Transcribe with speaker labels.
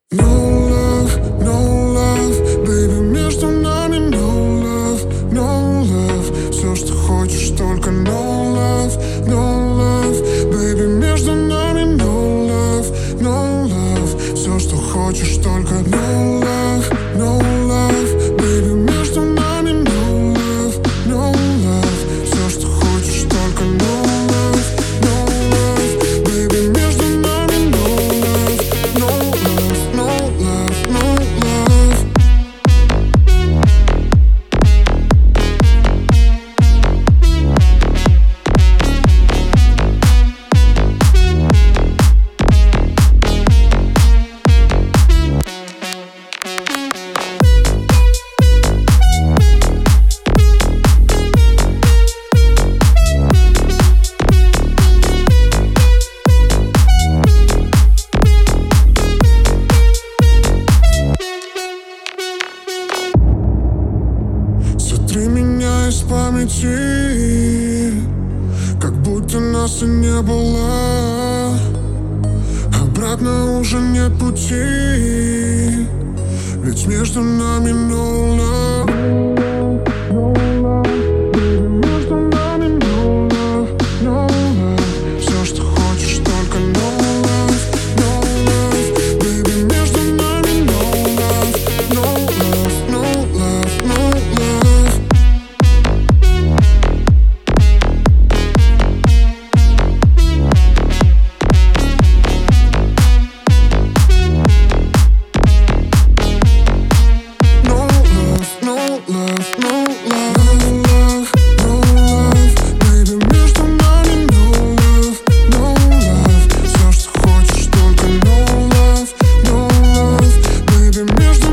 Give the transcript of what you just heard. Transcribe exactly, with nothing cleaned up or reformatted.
Speaker 1: No love, no love, baby, между нами no love, no love. Все, что хочешь, только no love, no love, baby, между нами no love, no love. Все, что хочешь, только no love, no love, baby, между нами no love, no love. Все, что хочешь, только no love, no love, baby, между нами no love, no love, no love, no love. Сотри меня из памяти, как будто нас и не было. Обратно уже нет пути, ведь между нами no love. Между нами no love, no love. Все, что хочешь, только no love, no love, baby, между нами no love, no love, no love, no love. No love, no love, no love, no love, baby, между нами no love, no love. Все, что хочешь, только no love, no love, baby, между